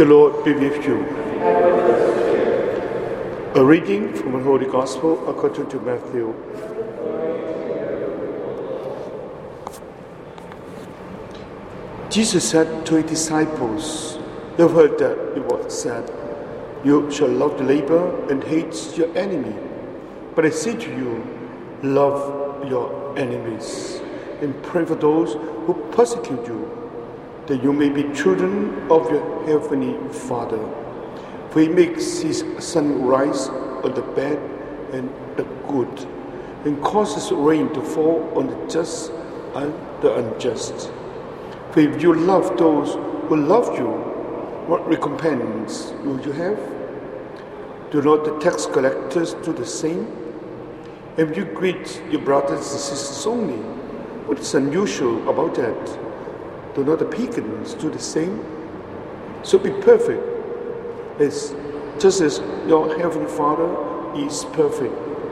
The Lord be with you. A reading from the Holy Gospel according to Matthew. Jesus said to his disciples, "You have heard that it was said, 'You shall love the neighbor and hate your enemy.' But I say to you, love your enemies and pray for those who persecute you, that you may be children of your heavenly Father. For he makes his sun rise on the bad and the good, and causes rain to fall on the just and the unjust. For if you love those who love you, what recompense will you have? Do not the tax collectors do the same? If you greet your brothers and sisters only, what is unusual about that? Do not the pagans do the same? So be perfect, just as your heavenly Father is perfect."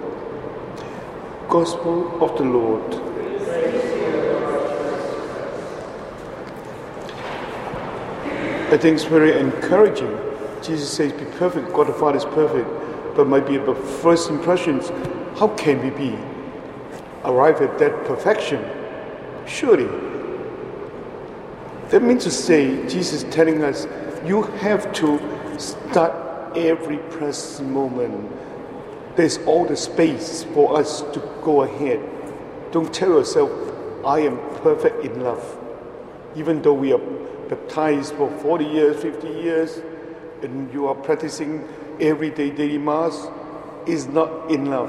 Gospel of the Lord. I think it's very encouraging. Jesus says, "Be perfect, God the Father is perfect." But might be the first impressions, how can we be arrive at that perfection? Surely. That means to say, Jesus is telling us, you have to start every present moment. There's all the space for us to go ahead. Don't tell yourself, "I am perfect in love." Even though we are baptized for 40 years, 50 years, and you are practicing everyday daily mass, is not enough.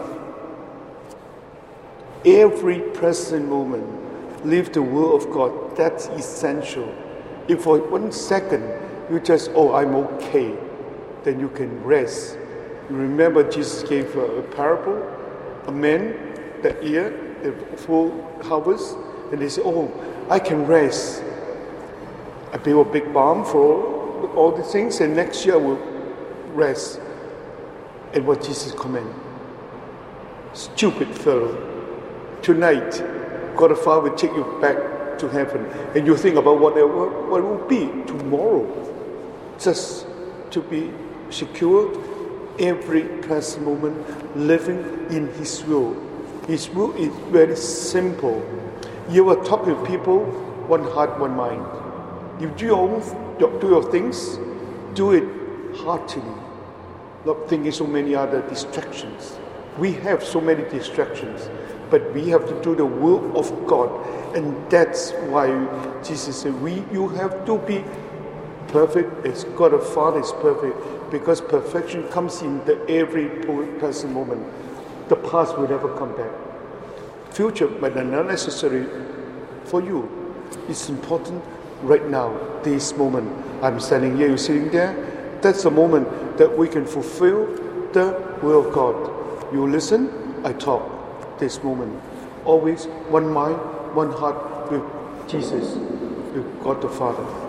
Every present moment, live the will of God. That's essential. If for 1 second you just, "I'm okay," then you can rest. You remember Jesus gave a parable, a man that year, the full harvest, and they say, "I can rest. I build a big barn for all the things, and next year I will rest." And what Jesus command? "Stupid fellow, tonight God the Father will take you back to heaven, and you think about what it will be tomorrow." Just to be secure every present moment, living in His will. His will is very simple. You will talk with people, one heart, one mind. You do your things, do it heartily, not thinking so many other distractions. We have so many distractions, but we have to do the will of God, and that's why Jesus said, you have to be perfect as God the Father is perfect, because perfection comes in the every present moment. The past will never come back. Future might not be necessary for you. It's important right now, this moment. I'm standing here, you're sitting there. That's the moment that we can fulfill the will of God. You listen, I talk. This moment, always one mind, one heart with Jesus, with God the Father.